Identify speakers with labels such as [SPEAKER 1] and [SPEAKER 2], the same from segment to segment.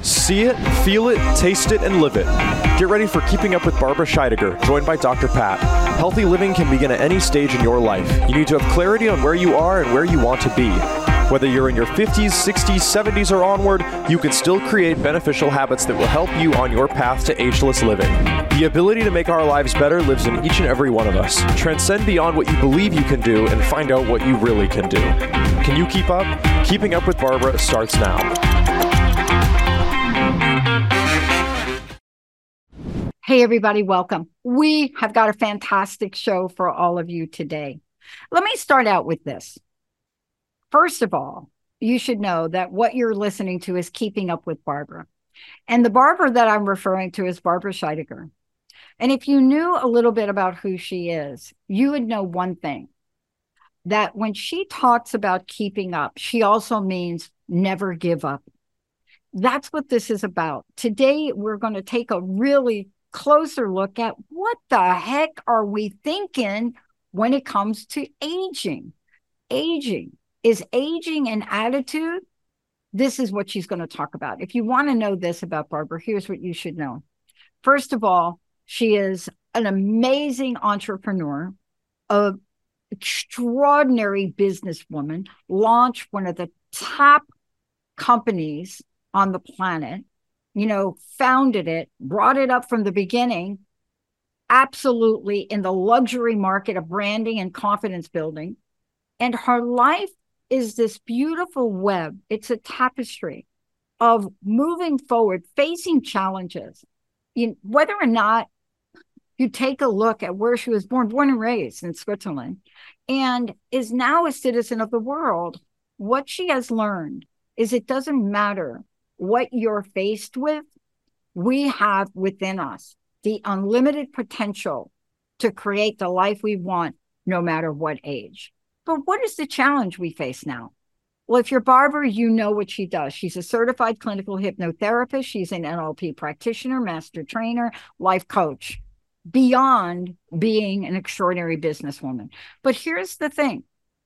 [SPEAKER 1] See it, feel it, taste it, and live it. Get ready for Keeping Up with Barbara Scheidegger, joined by Dr. Pat. Healthy living can begin at any stage in your life. You need to have clarity on where you are and where you want to be. Whether you're in your 50s, 60s, 70s, or onward, you can still create beneficial habits that will help you on your path to ageless living. The ability to make our lives better lives in each and every one of us. Transcend beyond what you believe you can do and find out what you really can do. Can you keep up? Keeping Up with Barbara starts now.
[SPEAKER 2] Hey, everybody, welcome. We have got a fantastic show for all of you today. Let me start out with this. First of all, you should know that what you're listening to is Keeping Up with Barbara. And the Barbara that I'm referring to is Barbara Scheidegger. And if you knew a little bit about who she is, you would know one thing, that when she talks about keeping up, she also means never give up. That's what this is about. Today, we're going to take a really closer look at what the heck are we thinking when it comes to aging. Is aging an attitude? This is what she's going to talk about. If you want to know this about Barbara, here's what you should know. First of all, she is an amazing entrepreneur, an extraordinary businesswoman, launched one of the top companies on the planet, founded it, brought it up from the beginning, absolutely in the luxury market of branding and confidence building. And her life is this beautiful web. It's a tapestry of moving forward, facing challenges. Whether or not you take a look at where she was born and raised in Switzerland, and is now a citizen of the world, what she has learned is it doesn't matter what you're faced with, we have within us the unlimited potential to create the life we want, no matter what age. But what is the challenge we face now? Well, if you're Barbara, you know what she does. She's a certified clinical hypnotherapist. She's an NLP practitioner, master trainer, life coach, beyond being an extraordinary businesswoman. But here's the thing.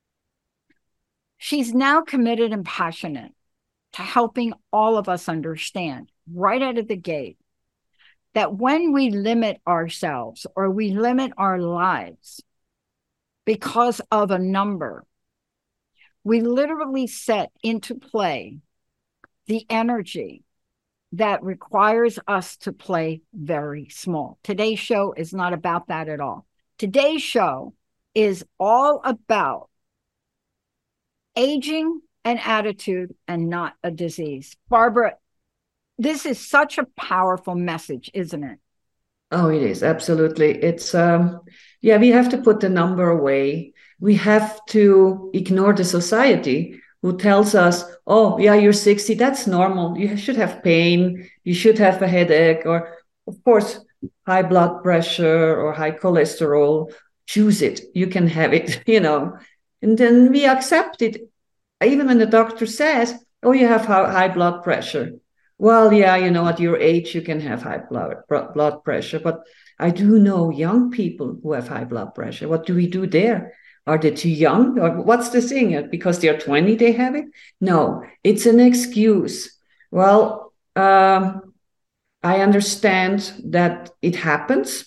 [SPEAKER 2] She's now committed and passionate to helping all of us understand right out of the gate that when we limit ourselves or we limit our lives because of a number, we literally set into play the energy that requires us to play very small. Today's show is not about that at all. Today's show is all about aging an attitude and not a disease. Barbara, this is such a powerful message, isn't it?
[SPEAKER 3] Oh, it is. Absolutely. It's, we have to put the number away. We have to ignore the society who tells us, oh, yeah, you're 60. That's normal. You should have pain. You should have a headache, or, of course, high blood pressure or high cholesterol. Choose it. You can have it, and then we accept it. Even when the doctor says, oh, you have high blood pressure. Well, yeah, at your age, you can have high blood pressure. But I do know young people who have high blood pressure. What do we do there? Are they too young? Or what's the thing? Because they're 20, they have it? No, it's an excuse. Well, I understand that it happens.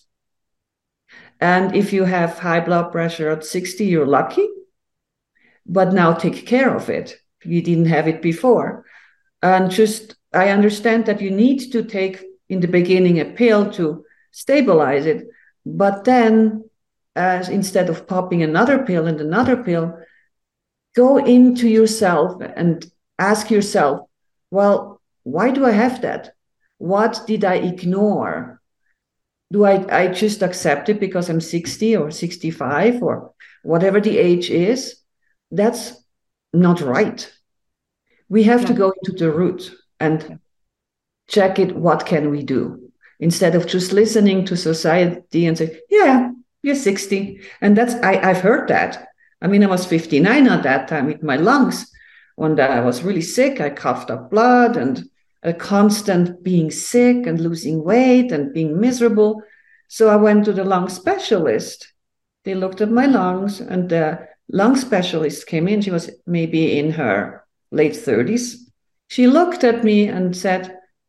[SPEAKER 3] And if you have high blood pressure at 60, you're lucky. But now take care of it. You didn't have it before. And I understand that you need to take in the beginning a pill to stabilize it. But then, instead of popping another pill and another pill, go into yourself and ask yourself, well, why do I have that? What did I ignore? Do I just accept it because I'm 60 or 65 or whatever the age is? That's not right. We have to go into the root and check it. What can we do? Instead of just listening to society and say, yeah, you're 60. And I've heard that. I mean, I was 59 at that time with my lungs. When I was really sick, I coughed up blood and a constant being sick and losing weight and being miserable. So I went to the lung specialist. They looked at my lungs, and the lung specialist came in. She was maybe in her late 30s. She looked at me and said,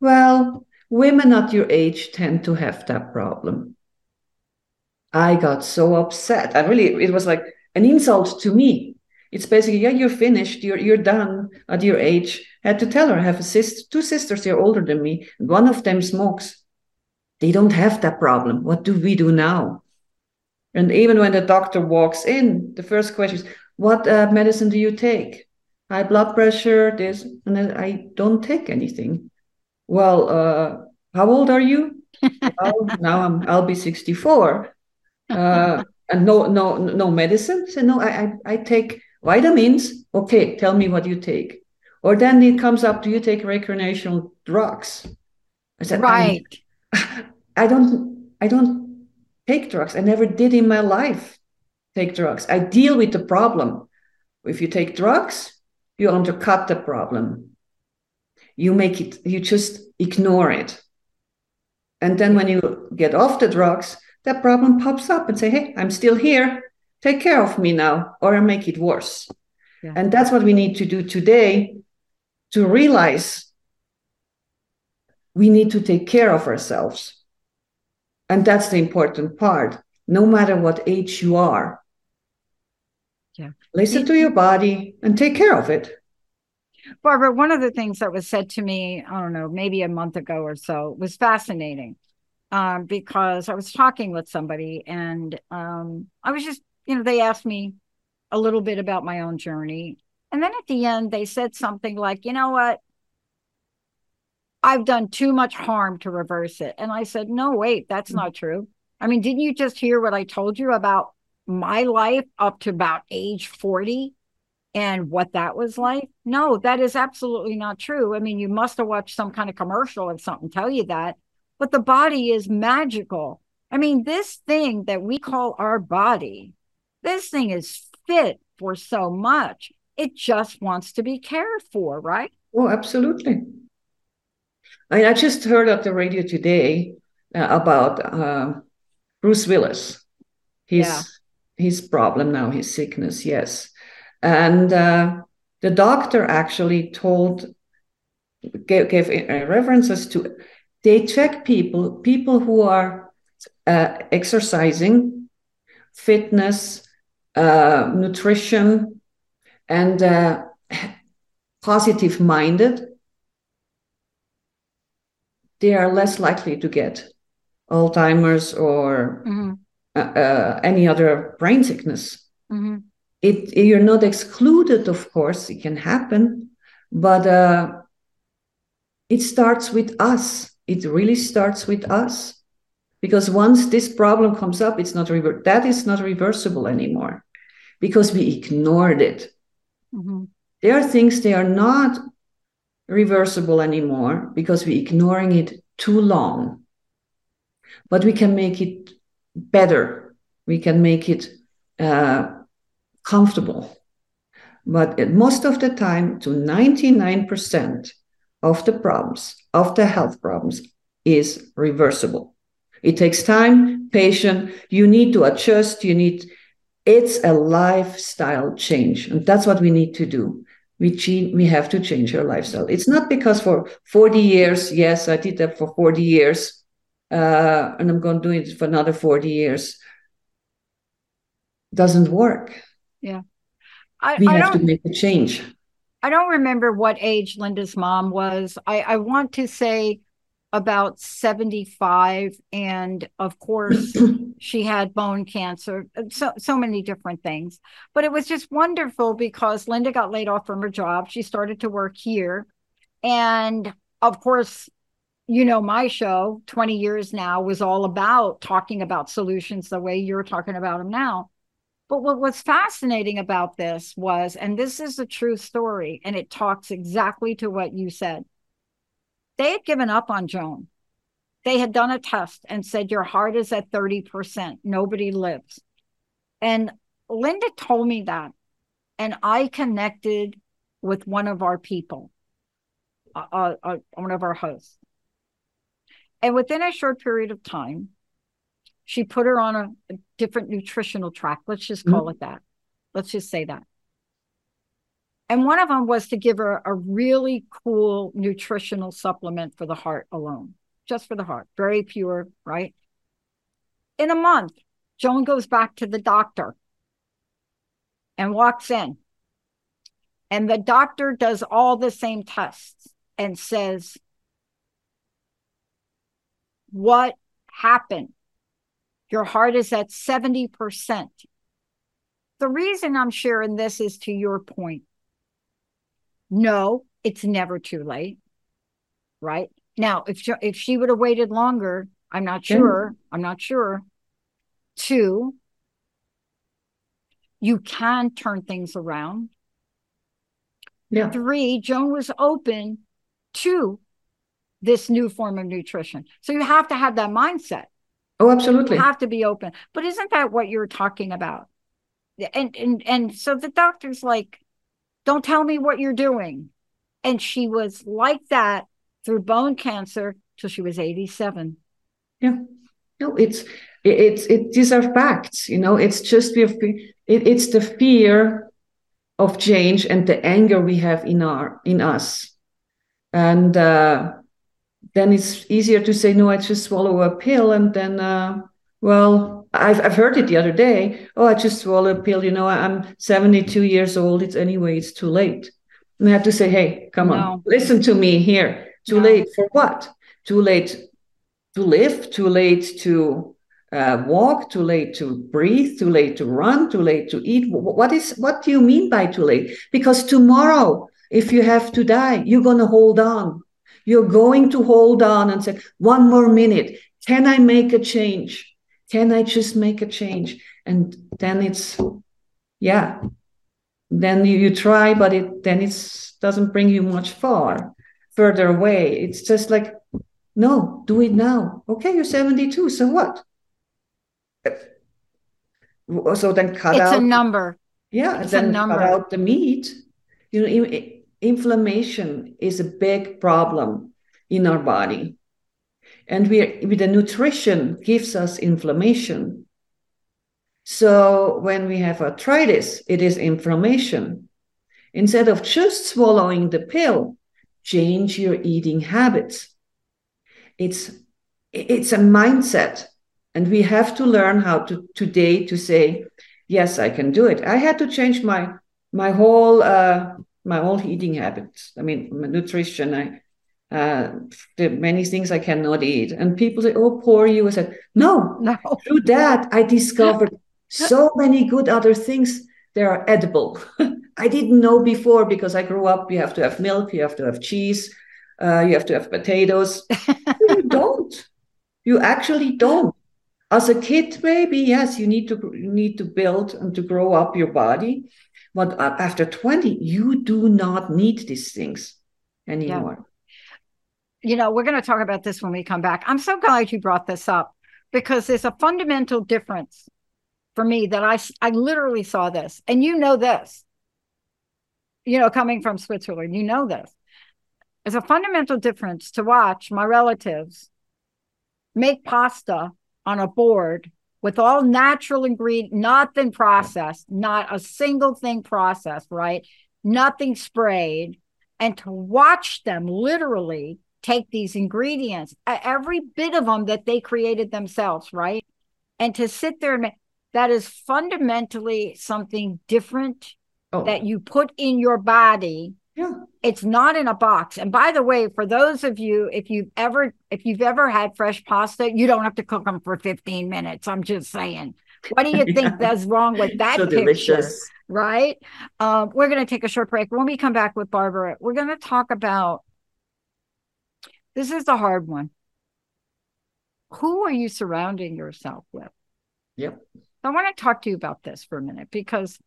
[SPEAKER 3] Well, women at your age tend to have that problem. I got so upset. It was like an insult to me. It's basically, yeah, you're finished. You're done at your age. I had to tell her I have two sisters. They're older than me. And one of them smokes. They don't have that problem. What do we do now? And even when the doctor walks in, the first question is, what medicine do you take? High blood pressure, this, and then I don't take anything. Well, how old are you? Well, now I'll be 64. And no medicine. So no, I take vitamins. Okay, tell me what you take. Or then it comes up, do you take recreational drugs? I said,
[SPEAKER 2] right.
[SPEAKER 3] I don't take drugs. I never did in my life take drugs. I deal with the problem. If you take drugs, you undercut the problem. You just ignore it. And then when you get off the drugs, that problem pops up and say, hey, I'm still here. Take care of me now, or I make it worse. Yeah. And that's what we need to do today, to realize we need to take care of ourselves. And that's the important part. No matter what age you are, listen to your body and take care of it.
[SPEAKER 2] Barbara, one of the things that was said to me, I don't know, maybe a month ago or so, was fascinating. Because I was talking with somebody and I was just, they asked me a little bit about my own journey. And then at the end, they said something like, you know what? I've done too much harm to reverse it. And I said, no, wait, that's not true. I mean, didn't you just hear what I told you about my life up to about age 40 and what that was like? No, that is absolutely not true. I mean, you must have watched some kind of commercial or something tell you that. But the body is magical. I mean, this thing that we call our body, this thing is fit for so much. It just wants to be cared for, right?
[SPEAKER 3] Oh, absolutely. I just heard at the radio today about Bruce Willis. His problem now, his sickness, yes. And the doctor actually gave references to, they check people who are exercising, fitness, nutrition, and positive minded. They are less likely to get Alzheimer's or any other brain sickness. Mm-hmm. You're not excluded, of course, it can happen, but it starts with us. It really starts with us. Because once this problem comes up, that is not reversible anymore because we ignored it. Mm-hmm. There are things they are not reversible anymore because we're ignoring it too long. But we can make it better. We can make it comfortable. But most of the time, to 99% of the problems, of the health problems, is reversible. It takes time, patience. You need to adjust. It's a lifestyle change. And that's what we need to do. We have to change our lifestyle. It's not because for 40 years, yes, I did that for 40 years, and I'm going to do it for another 40 years. Doesn't work.
[SPEAKER 2] Yeah.
[SPEAKER 3] We have to make a change.
[SPEAKER 2] I don't remember what age Linda's mom was. I want to say about 75. And of course, she had bone cancer, so many different things. But it was just wonderful because Linda got laid off from her job. She started to work here. And of course, my show, 20 years now, was all about talking about solutions the way you're talking about them now. But what was fascinating about this was, and this is a true story, and it talks exactly to what you said. They had given up on Joan. They had done a test and said, your heart is at 30%. Nobody lives. And Linda told me that. And I connected with one of our people, one of our hosts. And within a short period of time, she put her on a different nutritional track. Let's just call it that. Let's just say that. And one of them was to give her a really cool nutritional supplement for the heart alone, just for the heart, very pure, right? In a month, Joan goes back to the doctor and walks in. And the doctor does all the same tests and says, what happened? Your heart is at 70%. The reason I'm sharing this is to your point. No, it's never too late, right? Now, if she would have waited longer, I'm not sure. Two, you can turn things around.
[SPEAKER 3] Yeah.
[SPEAKER 2] Three, Joan was open to this new form of nutrition. So you have to have that mindset.
[SPEAKER 3] Oh, absolutely.
[SPEAKER 2] You have to be open. But isn't that what you're talking about? And so the doctor's like, don't tell me what you're doing. And she was like that through bone cancer till she was 87.
[SPEAKER 3] Yeah. No, these are facts, it's just it's the fear of change and the anger we have in us. And then it's easier to say, no, I just swallow a pill. And then, well, I've heard it the other day. Oh, I just swallow a pill. I'm 72 years old. It's too late. And I have to say, hey, come on, listen to me here. Too late for what? Too late to live, too late to walk, too late to breathe, too late to run, too late to eat. What do you mean by too late? Because tomorrow, if you have to die, you're going to hold on. You're going to hold on and say, 1 more minute. Can I make a change? Can I just make a change? And then then you try, but it doesn't bring you much further away. It's just like, no, do it now. Okay, you're 72, so what? So then cut out.
[SPEAKER 2] It's a number.
[SPEAKER 3] Yeah, then cut out the meat. Inflammation is a big problem in our body. And the nutrition gives us inflammation. So when we have arthritis, it is inflammation. Instead of just swallowing the pill, change your eating habits. It's a mindset. And we have to learn how today to say, yes, I can do it. I had to change my whole eating habits. I mean, my nutrition. There are many things I cannot eat. And people say, oh, poor you. I said, no. Through that, I discovered so many good other things that are edible. I didn't know before because I grew up, you have to have milk, you have to have cheese, you have to have potatoes. You don't. You actually don't. As a kid, maybe, yes, you need to build and to grow up your body. But after 20, you do not need these things anymore.
[SPEAKER 2] Yeah. We're going to talk about this when we come back. I'm so glad you brought this up because there's a fundamental difference for me that I literally saw this. And this, coming from Switzerland, this. There's a fundamental difference to watch my relatives make pasta on a board with all natural ingredients, nothing processed, not a single thing processed, right? Nothing sprayed. And to watch them literally take these ingredients, every bit of them that they created themselves, right? And to sit there and that is fundamentally something different that you put in your body.
[SPEAKER 3] Yeah.
[SPEAKER 2] It's not in a box. And by the way, for those of you, if you've ever had fresh pasta, you don't have to cook them for 15 minutes. I'm just saying. What do you think that's wrong with that
[SPEAKER 3] so
[SPEAKER 2] picture?
[SPEAKER 3] Delicious.
[SPEAKER 2] Right? We're going to take a short break. When we come back with Barbara, we're going to talk about, this is the hard one. Who are you surrounding yourself with?
[SPEAKER 3] Yep.
[SPEAKER 2] I want to talk to you about this for a minute, because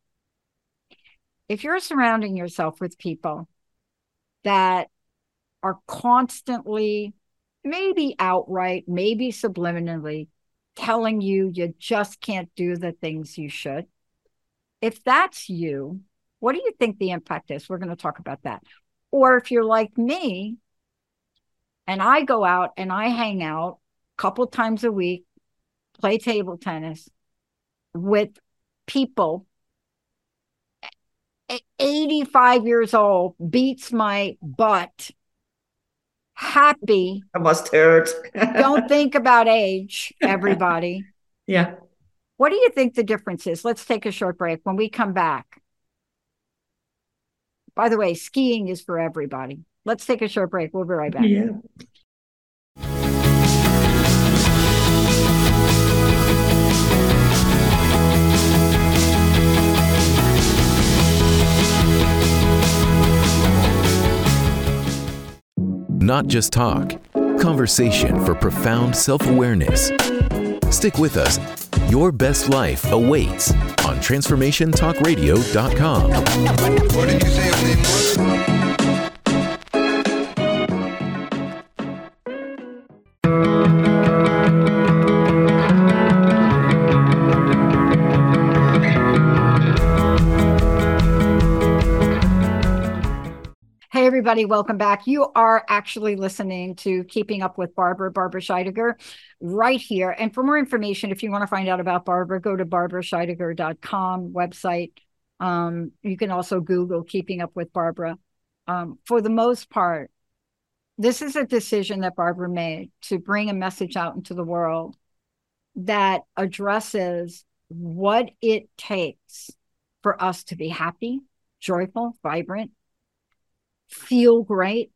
[SPEAKER 2] if you're surrounding yourself with people that are constantly, maybe outright, maybe subliminally, telling you just can't do the things you should, if that's you, what do you think the impact is? We're going to talk about that. Or if you're like me, and I go out and I hang out a couple times a week, play table tennis with people, 85 years old, beats my butt, happy.
[SPEAKER 3] I must hurt.
[SPEAKER 2] Don't think about age, everybody.
[SPEAKER 3] Yeah.
[SPEAKER 2] What do you think the difference is? Let's take a short break. When we come back, by the way, skiing is for everybody. Let's take a short break. We'll be right back.
[SPEAKER 3] Yeah.
[SPEAKER 4] Not just talk, conversation for profound self-awareness. Stick with us. Your best life awaits on TransformationTalkRadio.com.
[SPEAKER 5] What did you say your name was?
[SPEAKER 2] Hey, everybody, welcome back. You are actually listening to Keeping Up with Barbara Scheidegger, right here. And for more information, if you want to find out about Barbara, go to barbarascheidegger.com website. You can also Google Keeping Up with Barbara. For the most part, this is a decision that Barbara made to bring a message out into the world that addresses what it takes for us to be happy, joyful, vibrant, feel great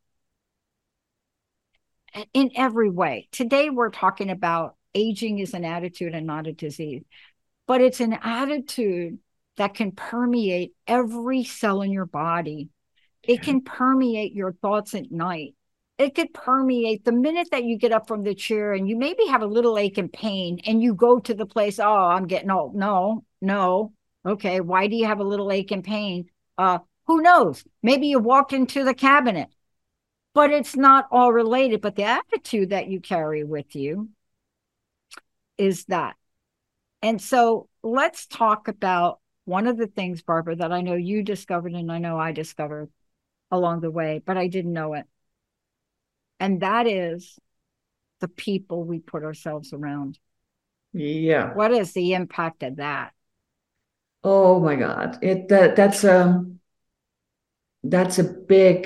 [SPEAKER 2] in every way. Today, we're talking about aging is an attitude and not a disease, but it's an attitude that can permeate every cell in your body. It can permeate your thoughts at night. It could permeate the minute that you get up from the chair and you maybe have a little ache and pain and you go to the place, oh, I'm getting old. No. Okay, why do you have a little ache and pain? Who knows? Maybe you walked into the cabinet, but it's not all related. But the attitude that you carry with you is that. And so let's talk about one of the things, Barbara, that I know you discovered and I know I discovered along the way, but I didn't know it. And that is the people we put ourselves around.
[SPEAKER 3] Yeah.
[SPEAKER 2] What is the impact of that?
[SPEAKER 3] Oh my God. That's a big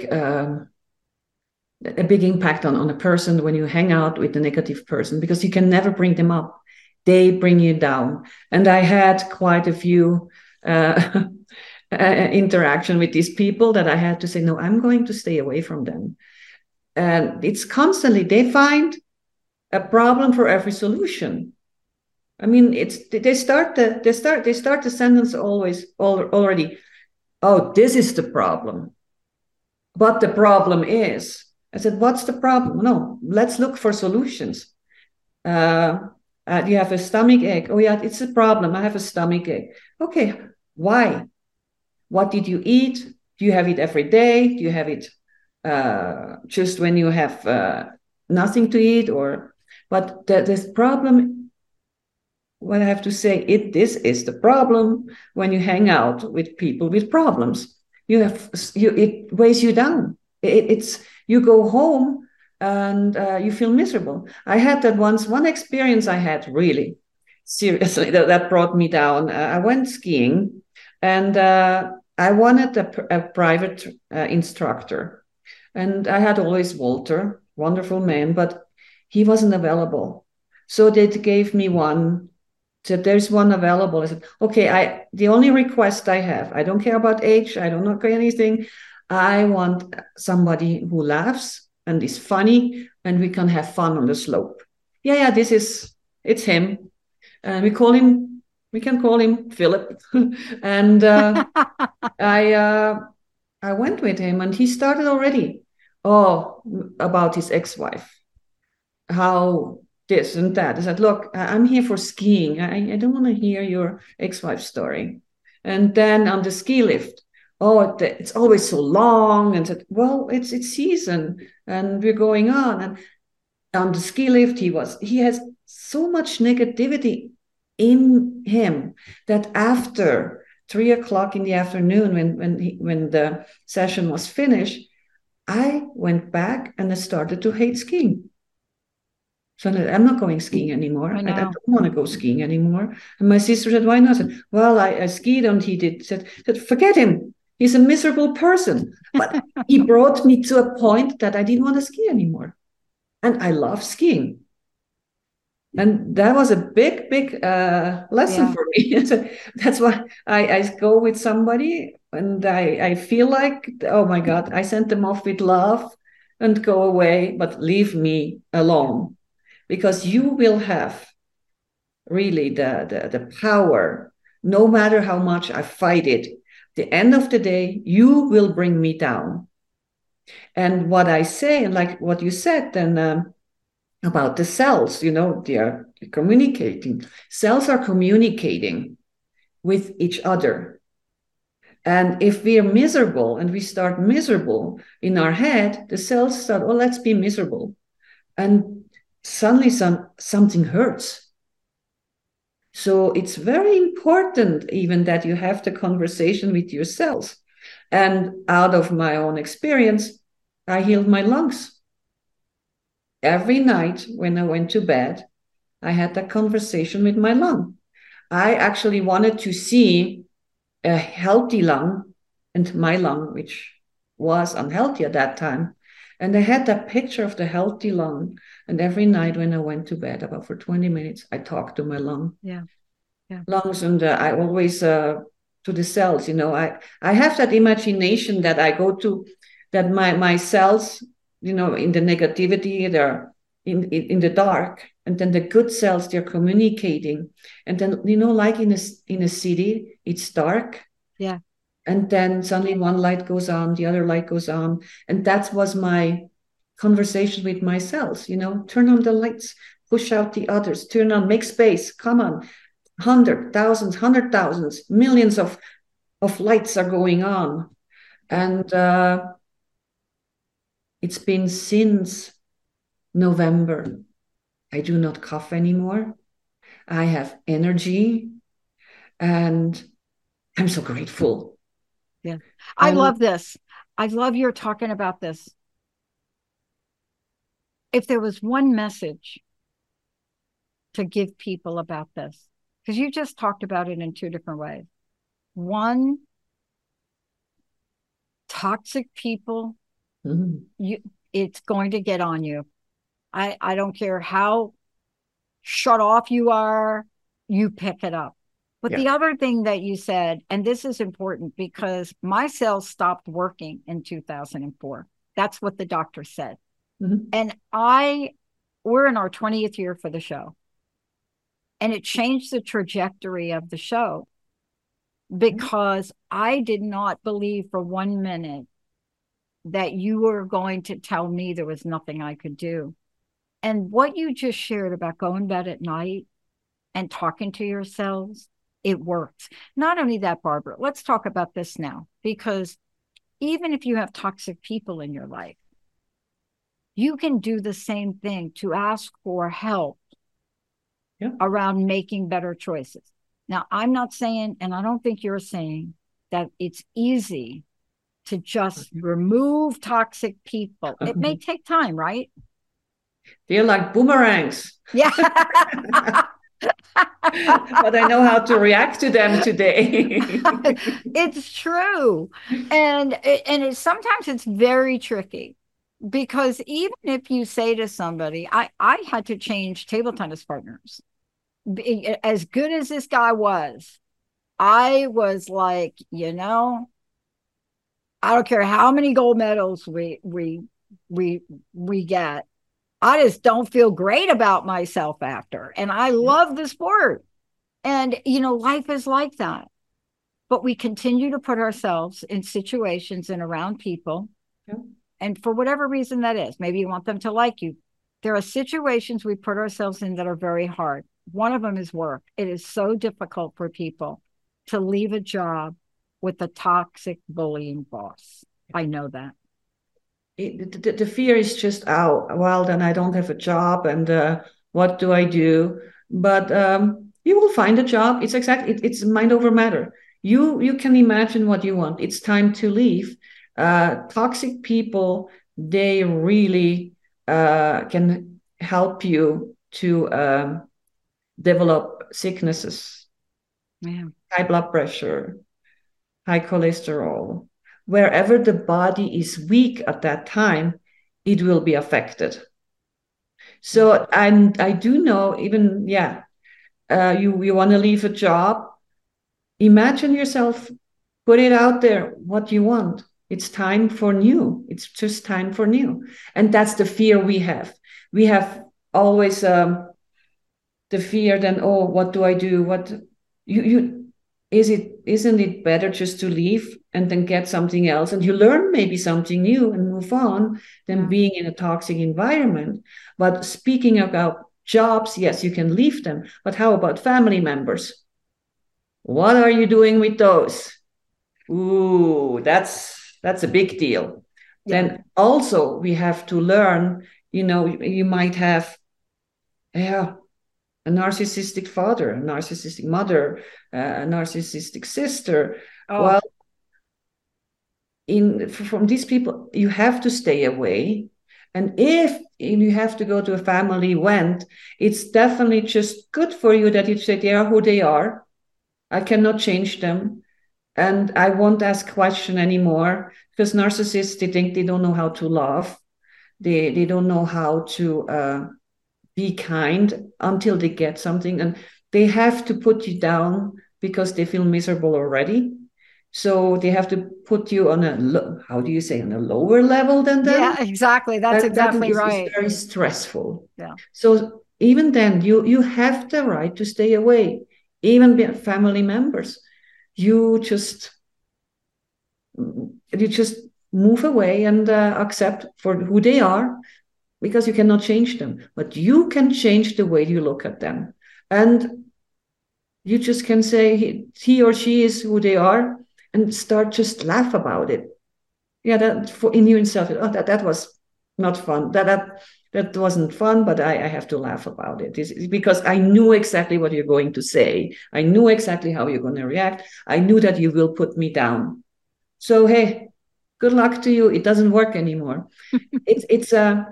[SPEAKER 3] impact on a person when you hang out with a negative person, because you can never bring them up. They bring you down. And I had quite a few interaction with these people that I had to say, no, I'm going to stay away from them. And it's constantly, they find a problem for every solution. I mean, they start the sentence already. Oh, this is the problem. But the problem is, I said, what's the problem? No, let's look for solutions. You have a stomach ache. Oh yeah, it's a problem. I have a stomach ache. Okay, why? What did you eat? Do you have it every day? Do you have it just when you have nothing to eat? But this problem, what I have to say, this is the problem when you hang out with people with problems. It weighs you down. You go home and you feel miserable. I had that one experience I had really seriously that brought me down. I went skiing and I wanted a private instructor. And I had always Walter, wonderful man, but he wasn't available. So they gave me one. Said, there's one available. I said, okay, the only request I have, I don't care about age, I don't know anything. I want somebody who laughs and is funny and we can have fun on the slope. Yeah, it's him. And we can call him Philip. And I went with him and he started already, about his ex-wife. How this and that. I said, look, I'm here for skiing. I don't want to hear your ex-wife's story. And then on the ski lift, it's always so long. And said, well, it's season and we're going on. And on the ski lift, he has so much negativity in him that after 3:00 in the afternoon, when the session was finished, I went back and I started to hate skiing. So I'm not going skiing anymore. I don't want to go skiing anymore. And my sister said, why not? I said, well, I skied and he did. Said, forget him. He's a miserable person. But he brought me to a point that I didn't want to ski anymore. And I love skiing. And that was a big, big lesson for me. That's why I go with somebody and I feel like, oh my God, I sent them off with love and go away, but leave me alone. Because you will have really the power, no matter how much I fight it. The end of the day, you will bring me down. And what I say, and like what you said, then about the cells, they are communicating. Cells are communicating with each other. And if we are miserable and we start miserable in our head, the cells start, oh, let's be miserable. And suddenly something hurts. So it's very important even that you have the conversation with your cells. And out of my own experience, I healed my lungs. Every night when I went to bed, I had that conversation with my lung. I actually wanted to see a healthy lung and my lung, which was unhealthy at that time. And I had that picture of the healthy lung. And every night when I went to bed, about for 20 minutes, I talked to my lung.
[SPEAKER 2] Yeah.
[SPEAKER 3] Lungs. And I always, to the cells, I have that imagination that I go to, that my cells, in the negativity, they're in the dark, and then the good cells, they're communicating, and then like in a city, it's dark, and then suddenly one light goes on, the other light goes on, and that was my conversation with my cells. Turn on the lights, push out the others, turn on, make space, come on, hundreds, thousands, millions of lights are going on, and it's been since November. I do not cough anymore. I have energy and I'm so grateful.
[SPEAKER 2] Yeah. I love this. I love you're talking about this. If there was one message to give people about this, because you just talked about it in two different ways. One, toxic people, it's going to get on you. I don't care how shut off you are, you pick it up. But the other thing that you said, and this is important because my cells stopped working in 2004. That's what the doctor said. And we're in our 20th year for the show. And it changed the trajectory of the show because I did not believe for 1 minute that you were going to tell me there was nothing I could do. And what you just shared about going to bed at night and talking to yourselves, it works. Not only that, Barbara, let's talk about this now, because even if you have toxic people in your life, you can do the same thing to ask for help around making better choices. Now, I'm not saying, and I don't think you're saying, that it's easy to just remove toxic people. It may take time, right?
[SPEAKER 3] They're like boomerangs.
[SPEAKER 2] Yeah.
[SPEAKER 3] But I know how to react to them today.
[SPEAKER 2] It's true. And sometimes it's very tricky because even if you say to somebody, I had to change table tennis partners. As good as this guy was, I was like, I don't care how many gold medals we get. I just don't feel great about myself after. And I love the sport. And, life is like that. But we continue to put ourselves in situations and around people. And for whatever reason that is, maybe you want them to like you. There are situations we put ourselves in that are very hard. One of them is work. It is so difficult for people to leave a job with a toxic bullying boss. I know that.
[SPEAKER 3] The fear is just, well, then I don't have a job, and what do I do? But you will find a job. It's mind over matter. You can imagine what you want. It's time to leave. Toxic people, they really can help you to develop sicknesses, high blood pressure, high cholesterol. Wherever the body is weak at that time, it will be affected. So I do know, even, you want to leave a job, imagine yourself, put it out there, what you want. It's time for new. It's just time for new. And that's the fear we have. We have always the fear then, oh, what do I do? Isn't it better just to leave and then get something else, and you learn maybe something new and move on, than being in a toxic environment? But speaking about jobs, yes, you can leave them, but how about family members? What are you doing with those? Ooh, that's a big deal. Yeah. Then also we have to learn, you might have a narcissistic father, a narcissistic mother, a narcissistic sister. Oh. Well, from these people, you have to stay away. And if you have to go to a family event, it's definitely just good for you that you say they are who they are. I cannot change them. And I won't ask question anymore, because narcissists, they think they don't know how to love. They don't know how to be kind until they get something, and they have to put you down because they feel miserable already. So they have to put you on on a lower level than them.
[SPEAKER 2] Yeah, exactly. That's exactly right.
[SPEAKER 3] It's very stressful. Yeah. So even then, you have the right to stay away, even family members. You just move away and accept for who they are, because you cannot change them, but you can change the way you look at them. And you just can say he or she is who they are, and start just laugh about it. Yeah, that in yourself, that was not fun. That wasn't fun, but I have to laugh about it. It's because I knew exactly what you're going to say. I knew exactly how you're going to react. I knew that you will put me down. So, hey, good luck to you. It doesn't work anymore. It's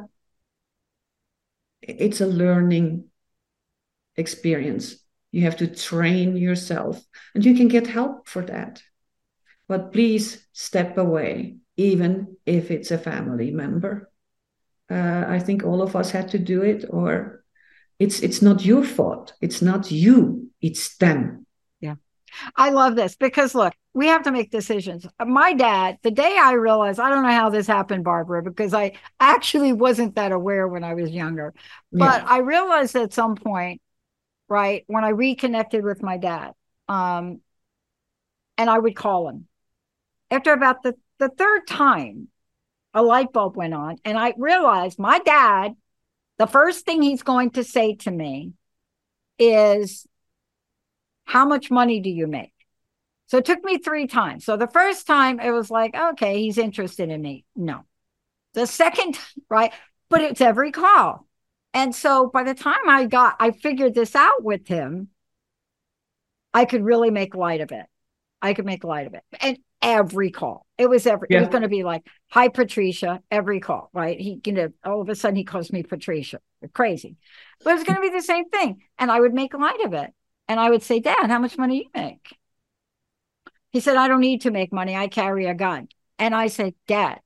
[SPEAKER 3] a learning experience. You have to train yourself, and you can get help for that. But please step away, even if it's a family member. I think all of us had to do it, or it's not your fault. It's not you, it's them.
[SPEAKER 2] Yeah. I love this, because look, we have to make decisions. My dad, the day I realized, I don't know how this happened, Barbara, because I actually wasn't that aware when I was younger, but I realized at some point, right, when I reconnected with my dad, and I would call him. After about the third time, a light bulb went on, and I realized my dad, the first thing he's going to say to me is, how much money do you make? So it took me 3 times. So the first time it was like, okay, he's interested in me. No. The second, right? But it's every call. And so by the time I figured this out with him, I could really make light of it. I could make light of it. And every call, it was it was going to be like, hi, Patricia, every call, right? All of a sudden he calls me Patricia. Crazy. But it was going to be the same thing. And I would make light of it. And I would say, Dad, how much money do you make? He said, I don't need to make money. I carry a gun. And I said, Dad,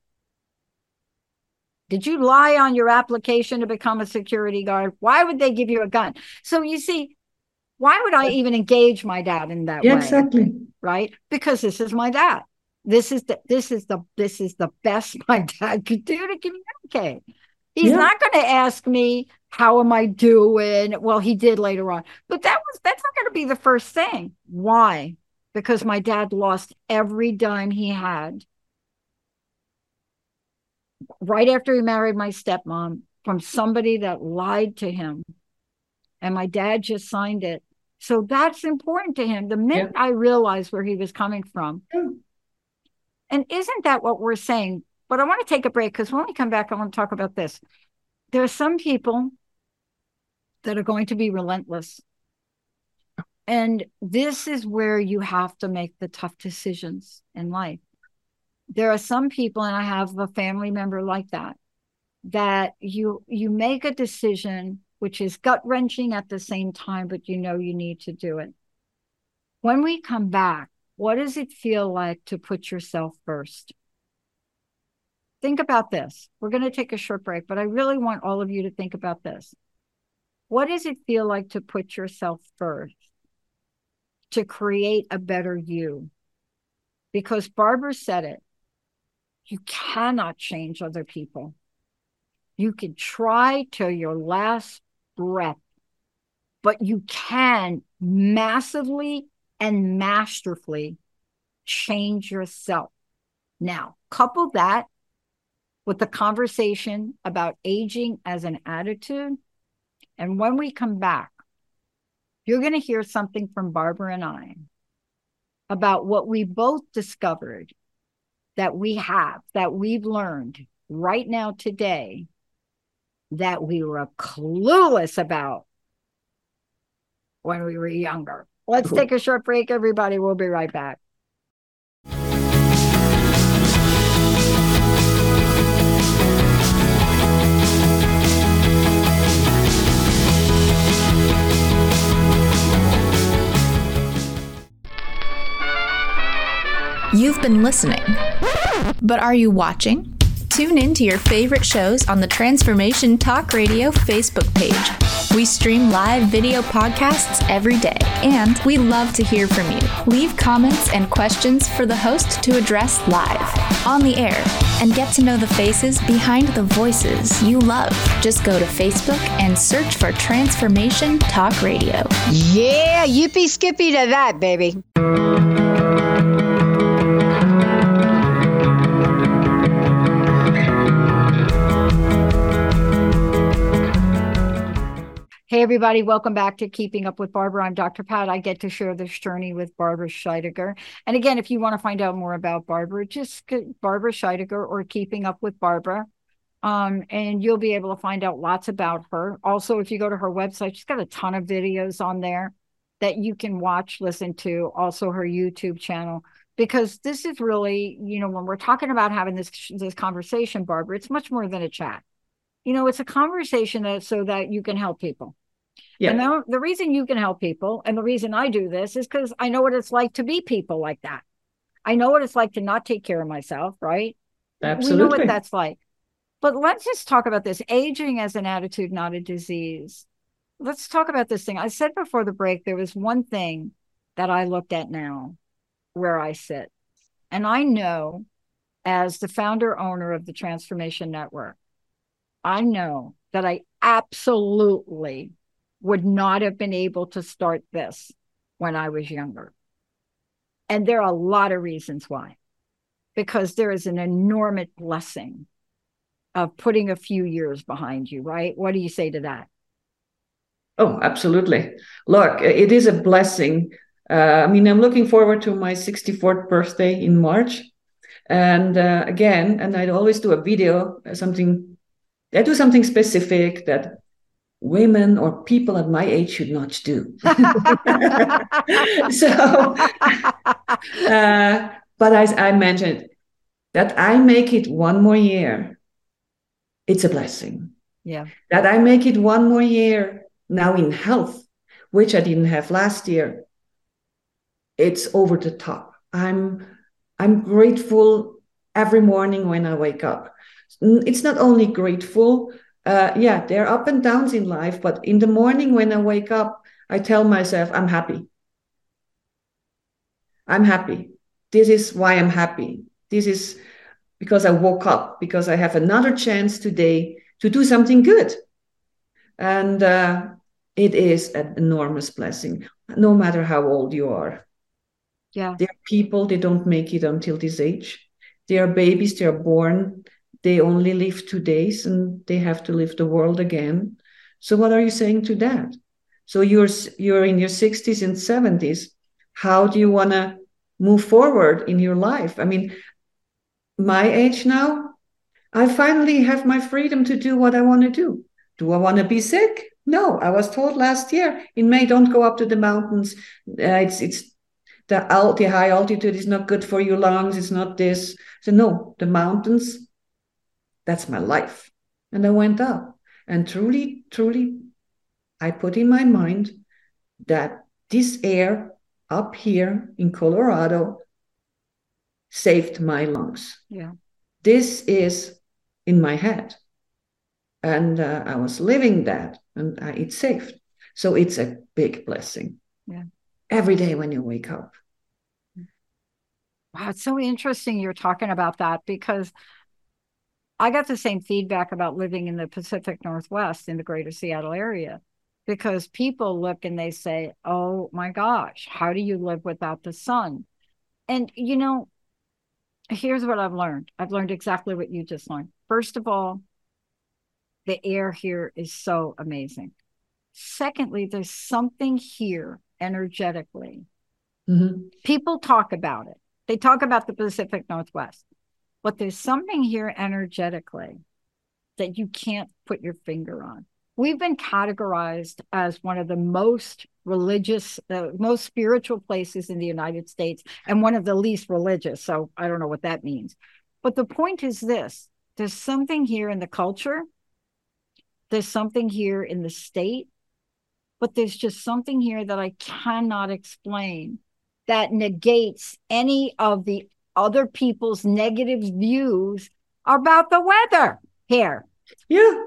[SPEAKER 2] did you lie on your application to become a security guard? Why would they give you a gun? So you see, why would I even engage my dad in that way?
[SPEAKER 3] Exactly.
[SPEAKER 2] Right? Because this is my dad. This is the best my dad could do to communicate. He's not going to ask me, how am I doing? Well, he did later on, but that's not going to be the first thing. Why? Because my dad lost every dime he had right after he married my stepmom from somebody that lied to him. And my dad just signed it. So that's important to him. The minute I realized where he was coming from. And isn't that what we're saying? But I want to take a break, because when we come back, I want to talk about this. There are some people that are going to be relentless. And this is where you have to make the tough decisions in life. There are some people, and I have a family member like that you make a decision which is gut-wrenching at the same time, but you know you need to do it. When we come back, What does it feel like to put yourself first? Think about this. We're going to take a short break, but I really want all of you to think about this. What does it feel like to put yourself first, to create a better you? Because Barbara said it, you cannot change other people. You can try till your last breath, but you can massively and masterfully change yourself. Now, couple that with the conversation about aging as an attitude. And when we come back, you're going to hear something from Barbara and I about what we both discovered that we've learned right now today that we were clueless about when we were younger. Let's take a short break, everybody. We'll be right back.
[SPEAKER 6] You've been listening, but are you watching? Tune in to your favorite shows on the Transformation Talk Radio Facebook page. We stream live video podcasts every day, and we love to hear from you. Leave comments and questions for the host to address live, on the air, and get to know the faces behind the voices you love. Just go to Facebook and search for Transformation Talk Radio.
[SPEAKER 2] Yeah, yippee skippy to that, baby. Hey, everybody. Welcome back to Keeping Up with Barbara. I'm Dr. Pat. I get to share this journey with Barbara Scheidegger. And again, if you want to find out more about Barbara, just get Barbara Scheidegger or Keeping Up with Barbara. And you'll be able to find out lots about her. Also, if you go to her website, she's got a ton of videos on there that you can watch, listen to. Also, her YouTube channel. Because this is really, when we're talking about having this conversation, Barbara, it's much more than a chat. It's a conversation so that you can help people. Yeah. And the reason you can help people, and the reason I do this, is because I know what it's like to be people like that. I know what it's like to not take care of myself, right?
[SPEAKER 3] Absolutely.
[SPEAKER 2] We know what that's like. But let's just talk about this. Aging as an attitude, not a disease. Let's talk about this thing. I said before the break, there was one thing that I looked at now where I sit. And I know, as the founder owner of the Transformation Network, I know that I absolutely would not have been able to start this when I was younger. And there are a lot of reasons why. Because there is an enormous blessing of putting a few years behind you, right? What do you say to that?
[SPEAKER 3] Oh, absolutely. Look, it is a blessing. I'm looking forward to my 64th birthday in March. And and I always do a video, I do something specific that women or people at my age should not do. But as I mentioned, that I make it one more year, it's a blessing.
[SPEAKER 2] Yeah.
[SPEAKER 3] That I make it one more year now in health, which I didn't have last year, it's over the top. I'm grateful every morning when I wake up. It's not only grateful, there are up and downs in life, but in the morning when I wake up, I tell myself, I'm happy. I'm happy. This is why I'm happy. This is because I woke up, because I have another chance today to do something good. And it is an enormous blessing, no matter how old you are.
[SPEAKER 2] Yeah.
[SPEAKER 3] There are people, they don't make it until this age. They are babies, they are born. They only live 2 days and they have to live the world again. So what are you saying to that? So you're in your 60s and 70s. How do you want to move forward in your life? I mean, my age now, I finally have my freedom to do what I want to do. Do I want to be sick? No, I was told last year in May, don't go up to the mountains. It's the high altitude is not good for your lungs. It's not this. So no, the mountains, that's my life. And I went up. And truly, I put in my mind that this air up here in Colorado saved my lungs.
[SPEAKER 2] Yeah.
[SPEAKER 3] This is in my head. And I was living that, and it saved. So it's a big blessing.
[SPEAKER 2] Yeah.
[SPEAKER 3] Every day when you wake up.
[SPEAKER 2] Wow, it's so interesting you're talking about that, because I got the same feedback about living in the Pacific Northwest in the greater Seattle area, because people look and they say, oh my gosh, how do you live without the sun? And, you know, here's what I've learned. I've learned exactly what you just learned. First of all, the air here is so amazing. Secondly, there's something here energetically.
[SPEAKER 3] Mm-hmm.
[SPEAKER 2] People talk about it. They talk about the Pacific Northwest, but there's something here energetically that you can't put your finger on. We've been categorized as one of the most religious, most spiritual places in the United States, and one of the least religious. So I don't know what that means. But the point is this: there's something here in the culture, there's something here in the state, but there's just something here that I cannot explain that negates any of the other people's negative views about the weather here.
[SPEAKER 3] Yeah.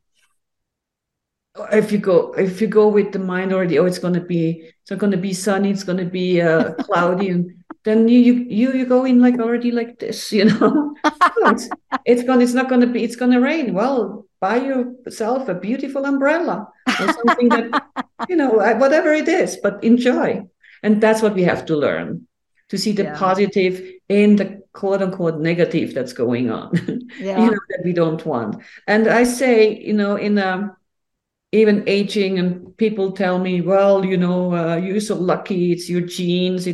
[SPEAKER 3] If you go with the mind already, oh, it's going to be sunny, it's going to be cloudy, and then you go in like already like this, you know. It's going to rain. Well, buy yourself a beautiful umbrella or something that, you know, whatever it is, but enjoy. And that's what we have to learn, to see the positive in the quote unquote negative that's going on, you know, that we don't want. And I say, you know, even aging, and people tell me, well, you know, you're so lucky, it's your genes,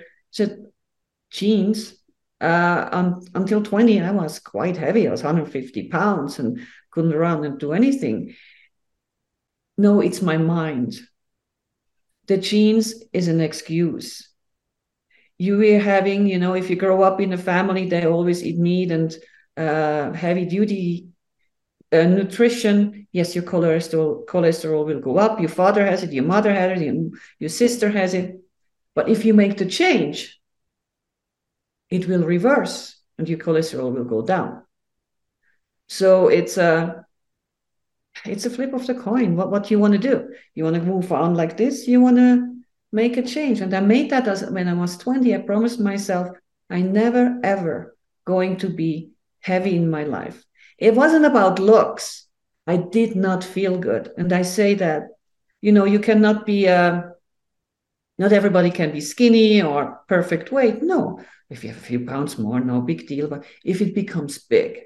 [SPEAKER 3] genes. Until 20, I was quite heavy. I was 150 pounds and couldn't run and do anything. No, it's my mind. The genes is an excuse. You are having, you know, if you grow up in a family, they always eat meat and heavy duty nutrition. Yes, your cholesterol will go up. Your father has it, your mother has it, your sister has it. But if you make the change, it will reverse and your cholesterol will go down. So it's a flip of the coin. What you want to do? You want to move on like this? You want to make a change? And I made that when I was 20. I promised myself I never ever going to be heavy in my life. It wasn't about looks. I did not feel good, and I say that, you know, you cannot be. Not everybody can be skinny or perfect weight. No, if you have a few pounds more, no big deal. But if it becomes big,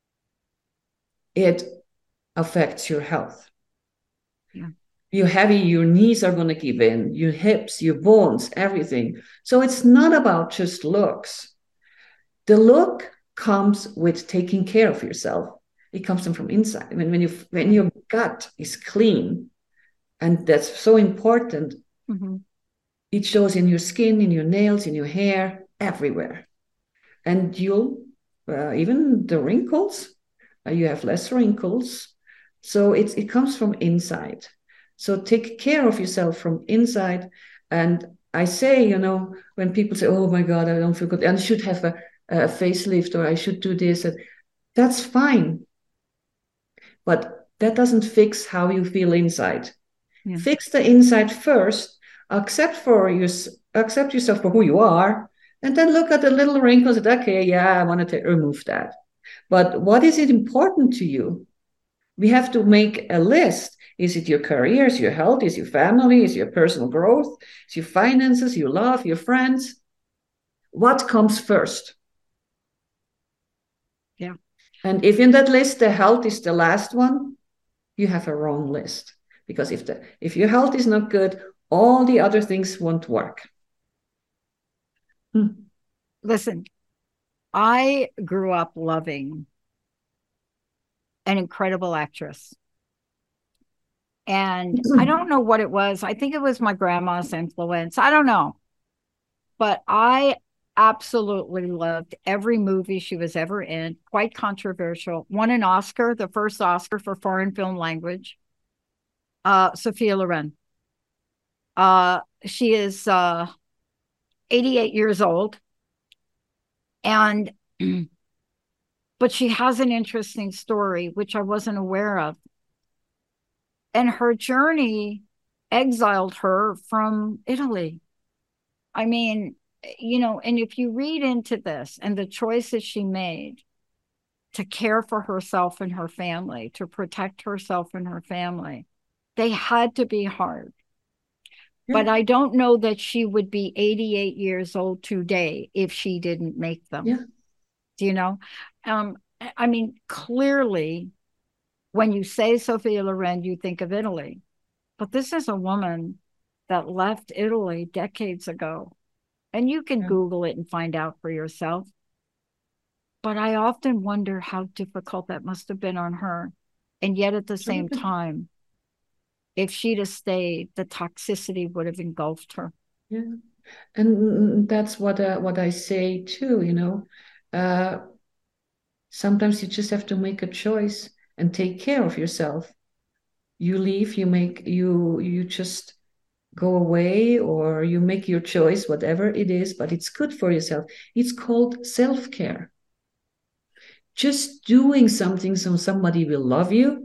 [SPEAKER 3] it affects your health.
[SPEAKER 2] Yeah.
[SPEAKER 3] You're heavy, your knees are going to give in, your hips, your bones, everything. So it's not about just looks. The look comes with taking care of yourself. It comes from inside. I mean, when your gut is clean, and that's so important,
[SPEAKER 2] mm-hmm.
[SPEAKER 3] It shows in your skin, in your nails, in your hair, everywhere. And you'll, even the wrinkles, you have less wrinkles. So it comes from inside. So take care of yourself from inside. And I say, you know, when people say, oh my God, I don't feel good, and I should have a facelift, or I should do this, that's fine. But that doesn't fix how you feel inside. Yeah. Fix the inside first. Accept yourself for who you are, and then look at the little wrinkles and, okay, yeah, I want to remove that. But what is it important to you? We have to make a list. Is it your career? Is your health? Is your family? Is your personal growth? Is your finances, your love, your friends? What comes first?
[SPEAKER 2] Yeah.
[SPEAKER 3] And if in that list the health is the last one, you have a wrong list. Because if your health is not good, all the other things won't work.
[SPEAKER 2] Listen, I grew up loving an incredible actress. And I don't know what it was. I think it was my grandma's influence. I don't know. But I absolutely loved every movie she was ever in. Quite controversial. Won an Oscar, the first Oscar for foreign film language. Sophia Loren. She is 88 years old. And, but she has an interesting story, which I wasn't aware of. And her journey exiled her from Italy. I mean, you know, and if you read into this and the choices she made to care for herself and her family, to protect herself and her family, they had to be hard. Yeah. But I don't know that she would be 88 years old today if she didn't make them.
[SPEAKER 3] Yeah.
[SPEAKER 2] Do you know? I mean, clearly, when you say Sophia Loren, you think of Italy. But this is a woman that left Italy decades ago. And you can Google it and find out for yourself. But I often wonder how difficult that must have been on her. And yet at the same time, if she'd have stayed, the toxicity would have engulfed her.
[SPEAKER 3] Yeah. And that's what I say too, you know. Sometimes you just have to make a choice and take care of yourself. You leave, you just go away, or you make your choice, whatever it is, but it's good for yourself. It's called self-care. Just doing something so somebody will love you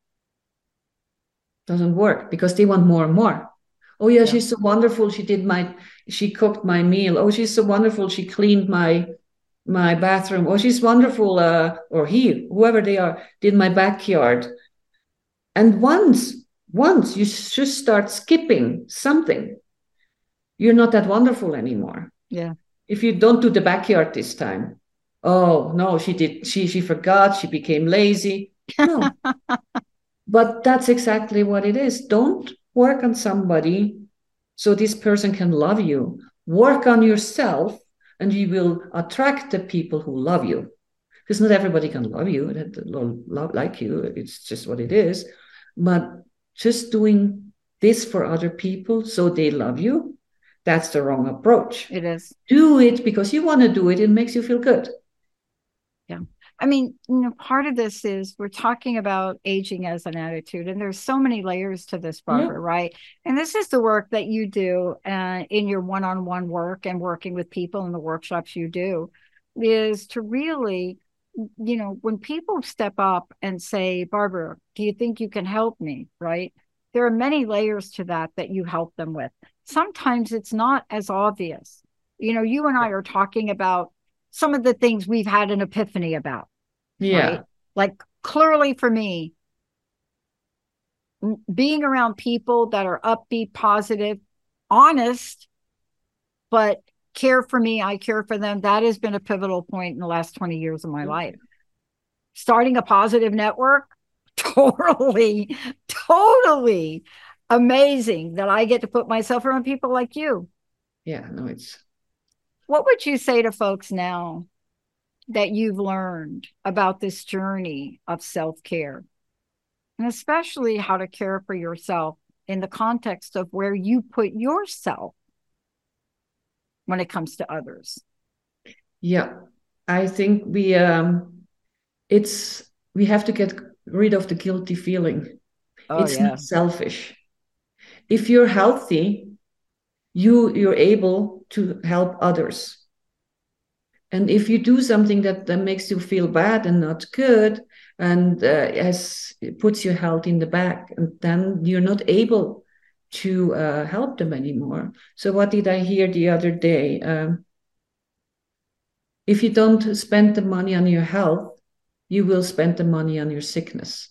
[SPEAKER 3] doesn't work, because they want more and more. Oh yeah, she's so wonderful. She cooked my meal. Oh, she's so wonderful. She cleaned my bathroom. Oh, she's wonderful. Or whoever they are, did my backyard. And once you just start skipping something, you're not that wonderful anymore.
[SPEAKER 2] Yeah.
[SPEAKER 3] If you don't do the backyard this time, oh no, she forgot, she became lazy. No. But that's exactly what it is. Don't work on somebody so this person can love you. Work on yourself, and you will attract the people who love you. Because not everybody can love you, like you. It's just what it is. But just doing this for other people so they love you, that's the wrong approach.
[SPEAKER 2] It is.
[SPEAKER 3] Do it because you want to do it. It makes you feel good.
[SPEAKER 2] Yeah. I mean, you know, part of this is we're talking about aging as an attitude, and there's so many layers to this, Barbara, right? And this is the work that you do in your one-on-one work and working with people in the workshops you do, is to really, you know, when people step up and say, Barbara, do you think you can help me, right? There are many layers to that you help them with. Sometimes it's not as obvious. You know, you and I are talking about some of the things we've had an epiphany about.
[SPEAKER 3] Yeah.
[SPEAKER 2] Right? Like clearly for me, being around people that are upbeat, positive, honest, but care for me, I care for them. That has been a pivotal point in the last 20 years of my life. Starting a positive network, totally amazing that I get to put myself around people like you.
[SPEAKER 3] Yeah, no, it's.
[SPEAKER 2] What would you say to folks now that you've learned about this journey of self-care, and especially how to care for yourself in the context of where you put yourself when it comes to others?
[SPEAKER 3] Yeah, I think we have to get rid of the guilty feeling. It's not selfish. If you're healthy, you're able to help others. And if you do something that makes you feel bad and not good, and puts your health in the back, and then you're not able to help them anymore. So what did I hear the other day? If you don't spend the money on your health, you will spend the money on your sickness.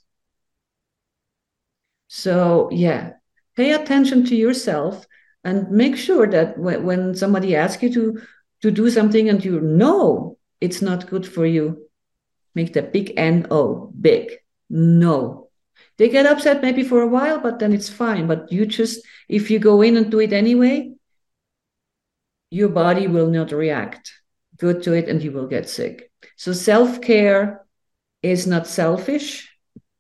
[SPEAKER 3] So yeah, pay attention to yourself and make sure that when somebody asks you to do something and you know it's not good for you, make the big N-O, big, no. They get upset maybe for a while, but then it's fine. But if you go in and do it anyway, your body will not react good to it and you will get sick. So self-care is not selfish.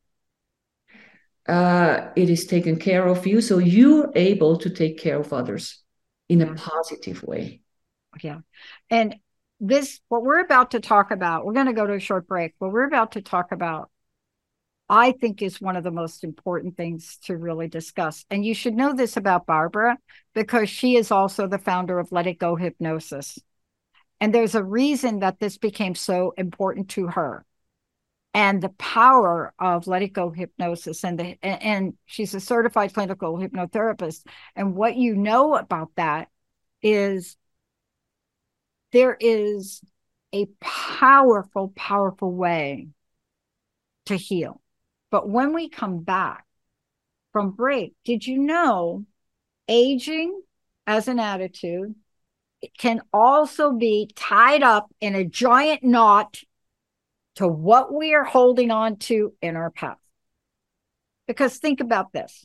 [SPEAKER 3] It is taking care of you, so you're able to take care of others in a positive way.
[SPEAKER 2] Yeah. And what we're about to talk about, we're going to go to a short break, but we're about to talk about I think is one of the most important things to really discuss. And you should know this about Barbara because she is also the founder of Let It Go Hypnosis. And there's a reason that this became so important to her. And the power of Let It Go Hypnosis, and she's a certified clinical hypnotherapist. And what you know about that is there is a powerful, powerful way to heal. But when we come back from break, did you know aging as an attitude can also be tied up in a giant knot to what we are holding on to in our past? Because think about this.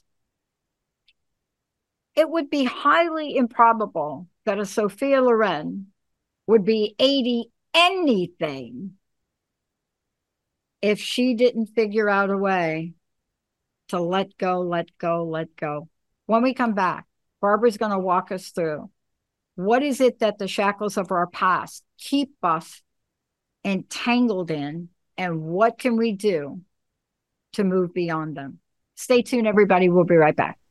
[SPEAKER 2] It would be highly improbable that a Sophia Loren would be 80 anything if she didn't figure out a way to let go, let go, let go. When we come back, Barbara's going to walk us through what is it that the shackles of our past keep us entangled in, and what can we do to move beyond them? Stay tuned, everybody. We'll be right back.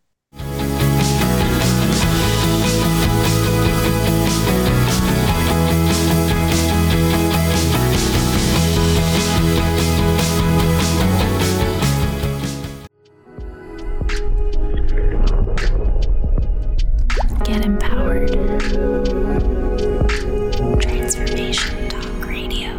[SPEAKER 6] Get empowered. Transformation Talk Radio.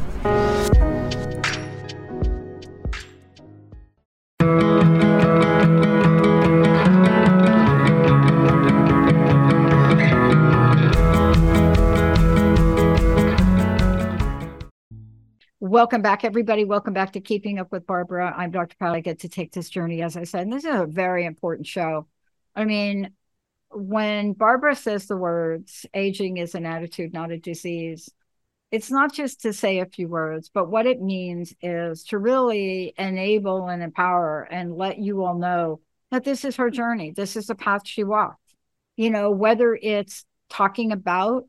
[SPEAKER 2] Welcome back, everybody. Welcome back to Keeping Up with Barbara. I'm Dr. Pat. I get to take this journey, as I said, and this is a very important show. I mean, when Barbara says the words, aging is an attitude, not a disease, it's not just to say a few words, but what it means is to really enable and empower and let you all know that this is her journey. This is the path she walked. You know, whether it's talking about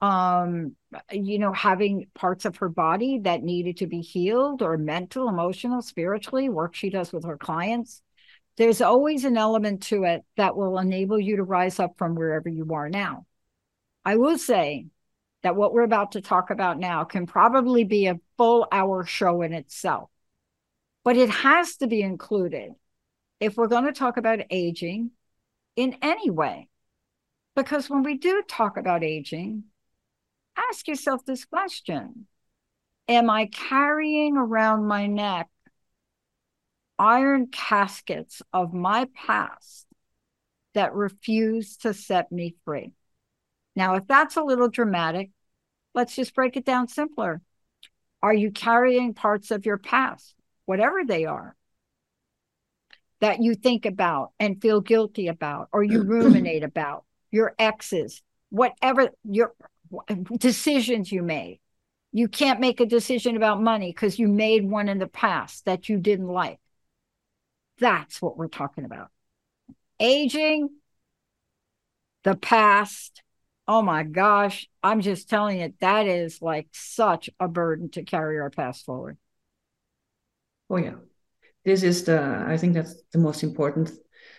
[SPEAKER 2] having parts of her body that needed to be healed, or mental, emotional, spiritually, work she does with her clients. There's always an element to it that will enable you to rise up from wherever you are now. I will say that what we're about to talk about now can probably be a full hour show in itself, but it has to be included if we're going to talk about aging in any way. Because when we do talk about aging, ask yourself this question: am I carrying around my neck iron caskets of my past that refuse to set me free? Now, if that's a little dramatic, let's just break it down simpler. Are you carrying parts of your past, whatever they are, that you think about and feel guilty about, or you ruminate about? Your exes, whatever your decisions you made. You can't make a decision about money because you made one in the past that you didn't like. That's what we're talking about. Aging, the past. Oh my gosh, I'm just telling you, that is like such a burden to carry our past forward.
[SPEAKER 3] Oh yeah. This is I think that's the most important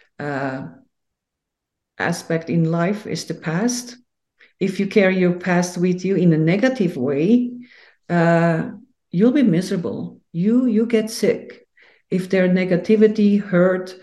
[SPEAKER 3] aspect in life, is the past. If you carry your past with you in a negative way, you'll be miserable. You get sick. If there's negativity, hurt,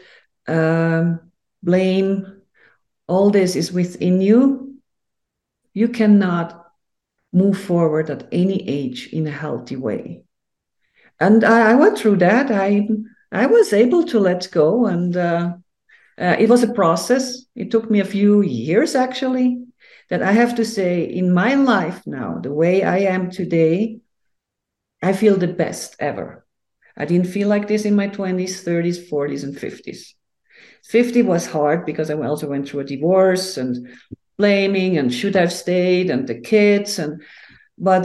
[SPEAKER 3] blame, all this is within you, you cannot move forward at any age in a healthy way. And I went through that. I was able to let go, and it was a process. It took me a few years, actually, that I have to say, in my life now, the way I am today, I feel the best ever. I didn't feel like this in my 20s, 30s, 40s, and 50s. 50 was hard because I also went through a divorce and blaming and should have stayed and the kids. But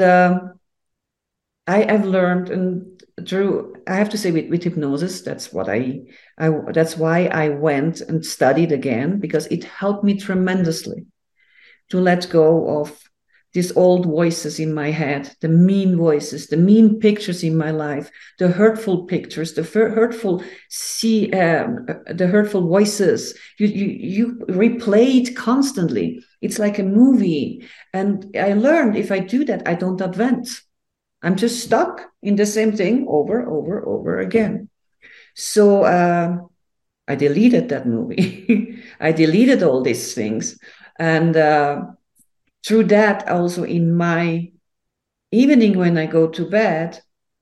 [SPEAKER 3] I've learned, and through, I have to say, with hypnosis, that's what that's why I went and studied again, because it helped me tremendously to let go of these old voices in my head, the mean voices, the mean pictures in my life, the hurtful pictures, the hurtful voices. You replay it constantly. It's like a movie. And I learned if I do that, I don't advance. I'm just stuck in the same thing over again. So I deleted that movie. I deleted all these things. And through that, also in my evening when I go to bed,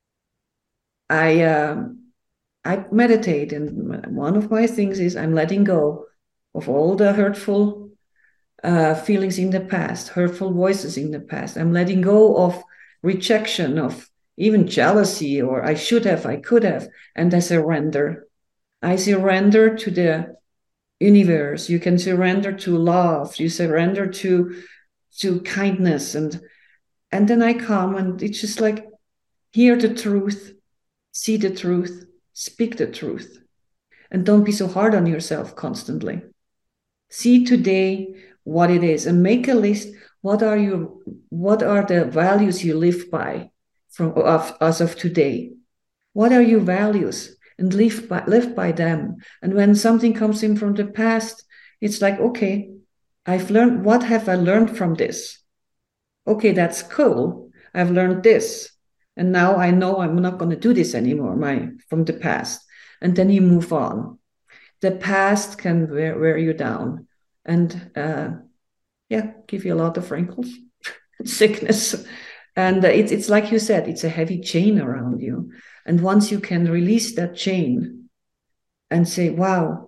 [SPEAKER 3] I meditate. And one of my things is I'm letting go of all the hurtful feelings in the past, hurtful voices in the past. I'm letting go of rejection, of even jealousy, or I should have, I could have, and I surrender. I surrender to the universe. You can surrender to love. You surrender to kindness, and then I come, and it's just like, hear the truth, see the truth, speak the truth, and don't be so hard on yourself constantly. See today what it is, and make a list. What are the values you live by as of today? What are your values? And live by them. And when something comes in from the past, it's like, okay, I've learned, what have I learned from this? Okay, that's cool. I've learned this. And now I know I'm not going to do this anymore, from the past. And then you move on. The past can wear you down and give you a lot of wrinkles, sickness. And it's like you said, it's a heavy chain around you. And once you can release that chain and say, wow,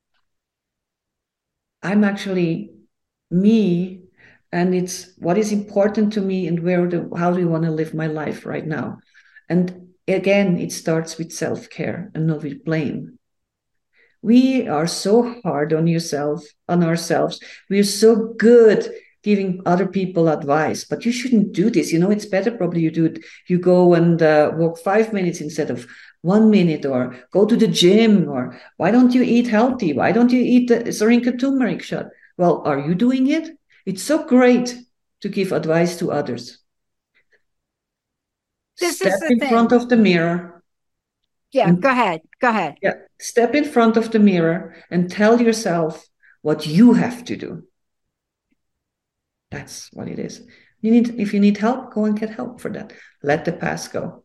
[SPEAKER 3] I'm actually me, and it's what is important to me, and how do you want to live my life right now? And again, it starts with self-care and not with blame. We are so hard on ourselves. We're so good giving other people advice, but you shouldn't do this. It's better probably you do it. You go and walk 5 minutes instead of 1 minute, or go to the gym, or why don't you eat healthy? Why don't you eat the Sarinka turmeric shot? Well, are you doing it? It's so great to give advice to others. Step in front of the mirror.
[SPEAKER 2] Yeah, go ahead.
[SPEAKER 3] Yeah, step in front of the mirror and tell yourself what you have to do. That's what it is. If you need help, go and get help for that. Let the past go.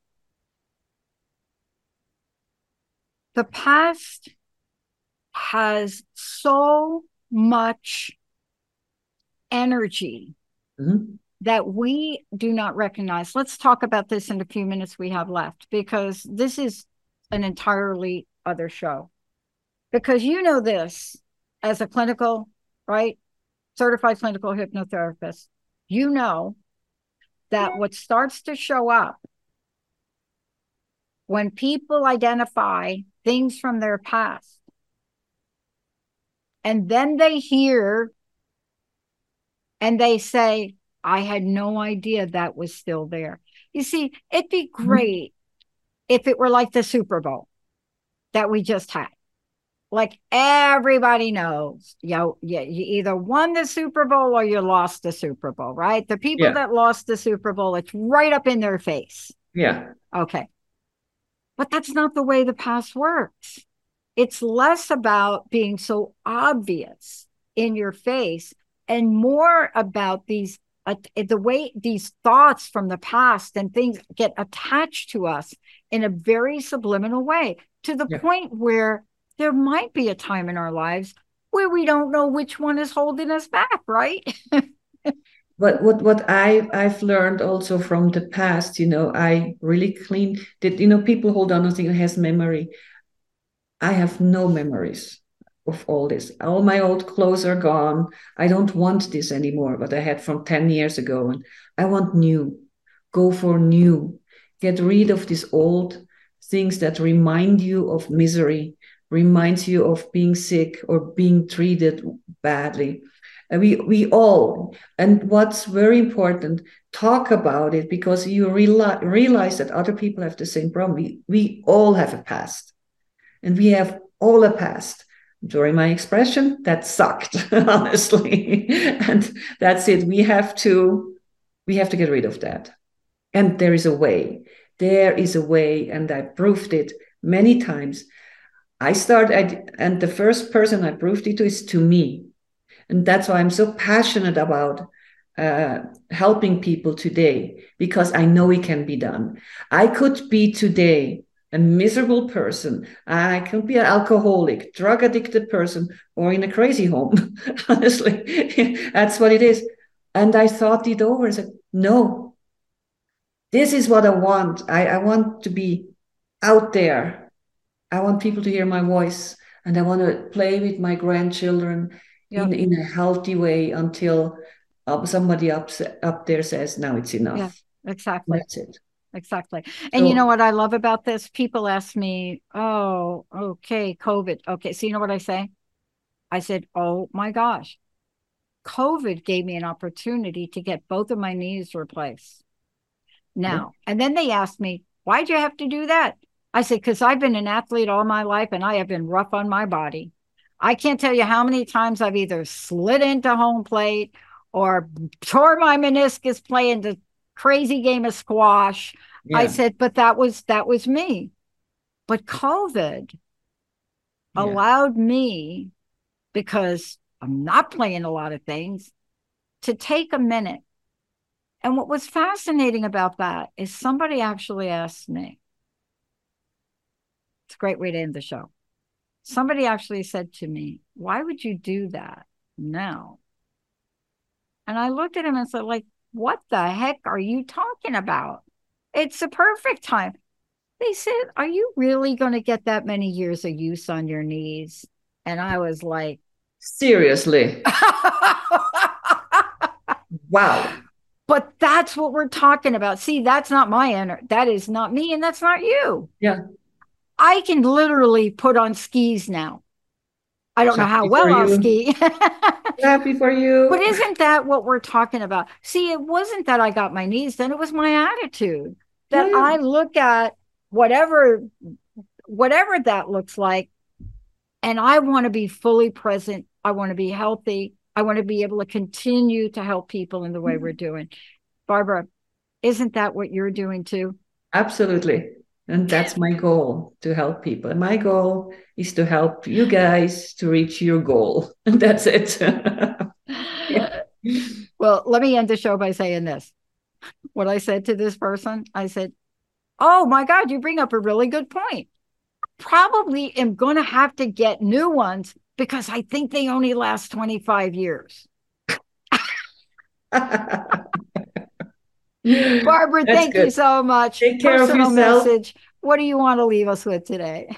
[SPEAKER 2] The past has so much energy that we do not recognize. Let's talk about this in the few minutes we have left, because this is an entirely other show. Because this as a clinical, right? Certified clinical hypnotherapist, that what starts to show up when people identify things from their past, and then they hear and they say, I had no idea that was still there. You see, it'd be great if it were like the Super Bowl that we just had. Like everybody knows, you either won the Super Bowl or you lost the Super Bowl, right? The people that lost the Super Bowl, it's right up in their face.
[SPEAKER 3] Yeah.
[SPEAKER 2] Okay. But that's not the way the past works. It's less about being so obvious in your face and more about the way these thoughts from the past and things get attached to us in a very subliminal way, to the point where there might be a time in our lives where we don't know which one is holding us back, right?
[SPEAKER 3] But what I've learned also from the past, I really clean that, people hold on to think it has memory. I have no memories of all this. All my old clothes are gone. I don't want this anymore, what I had from 10 years ago. And I want new. Go for new. Get rid of these old things that remind you of misery, reminds you of being sick or being treated badly. We all, and what's very important, talk about it, because you realize that other people have the same problem. We all have a past, and we have all a past. sorry my expression, that sucked, honestly. And that's it. We have to get rid of that. And there is a way. There is a way, and I proved it many times. And the first person I proved it to is to me. And that's why I'm so passionate about helping people today, because I know it can be done. I could be today a miserable person. I could be an alcoholic, drug addicted person, or in a crazy home. Honestly, that's what it is. And I thought it over and said, no, this is what I want. I want to be out there. I want people to hear my voice, and I want to play with my grandchildren in a healthy way until somebody up there says, now it's enough.
[SPEAKER 2] Yeah, exactly.
[SPEAKER 3] That's it.
[SPEAKER 2] Exactly. And you know what I love about this? People ask me, oh, okay, COVID. Okay. So you know what I say? I said, oh my gosh, COVID gave me an opportunity to get both of my knees replaced. Now, and then they asked me, why'd you have to do that? I said, because I've been an athlete all my life and I have been rough on my body. I can't tell you how many times I've either slid into home plate or tore my meniscus playing the crazy game of squash. Yeah. I said, but that was me. But COVID allowed me, because I'm not playing a lot of things, to take a minute. And what was fascinating about that is somebody actually asked me. It's a great way to end the show. Somebody actually said to me, why would you do that now? And I looked at him and said, like, what the heck are you talking about? It's the perfect time. They said, are you really going to get that many years of use on your knees? And I was like,
[SPEAKER 3] seriously? Wow.
[SPEAKER 2] But that's what we're talking about. See, that's not that is not me, and that's not you.
[SPEAKER 3] Yeah.
[SPEAKER 2] I can literally put on skis now. I don't know how well I'll ski.
[SPEAKER 3] Happy for you.
[SPEAKER 2] But isn't that what we're talking about? See, it wasn't that I got my knees done. It was my attitude that I look at whatever that looks like, and I want to be fully present. I want to be healthy. I want to be able to continue to help people in the way we're doing. Barbara, isn't that what you're doing too?
[SPEAKER 3] Absolutely. And that's my goal, to help people. And my goal is to help you guys to reach your goal. And that's it. Yeah.
[SPEAKER 2] Well, let me end the show by saying this. What I said to this person, I said, oh my God, you bring up a really good point. Probably am going to have to get new ones because I think they only last 25 years. Barbara, thank you so much.
[SPEAKER 3] Take care of yourself.
[SPEAKER 2] Message. What do you want to leave us with today?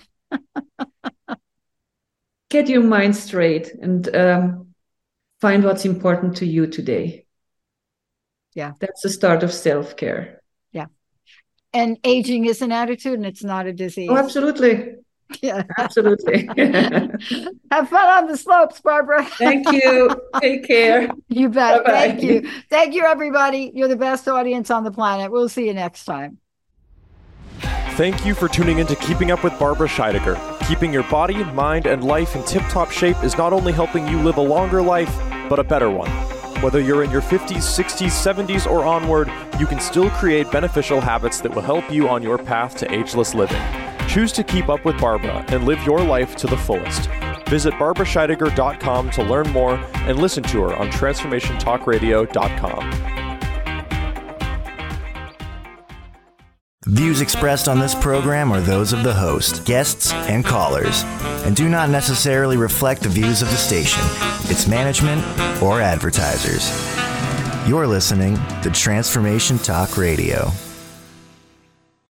[SPEAKER 3] Get your mind straight and find what's important to you today.
[SPEAKER 2] Yeah.
[SPEAKER 3] That's the start of self-care.
[SPEAKER 2] Yeah. And aging is an attitude and it's not a disease.
[SPEAKER 3] Oh, absolutely.
[SPEAKER 2] Yeah.
[SPEAKER 3] Absolutely.
[SPEAKER 2] Have fun on the slopes, Barbara.
[SPEAKER 3] Thank you. Take care.
[SPEAKER 2] You bet.
[SPEAKER 3] Bye-bye.
[SPEAKER 2] Thank you. Thank you, everybody. You're the best audience on the planet. We'll see you next time.
[SPEAKER 1] Thank you for tuning in to Keeping Up with Barbara Scheidegger. Keeping your body, mind, and life in tip-top shape is not only helping you live a longer life, but a better one. Whether you're in your 50s, 60s, 70s, or onward, you can still create beneficial habits that will help you on your path to ageless living. Choose to keep up with Barbara and live your life to the fullest. Visit barbarascheidegger.com to learn more and listen to her on transformationtalkradio.com.
[SPEAKER 7] Views expressed on this program are those of the host, guests, and callers, and do not necessarily reflect the views of the station, its management, or advertisers. You're listening to Transformation Talk Radio.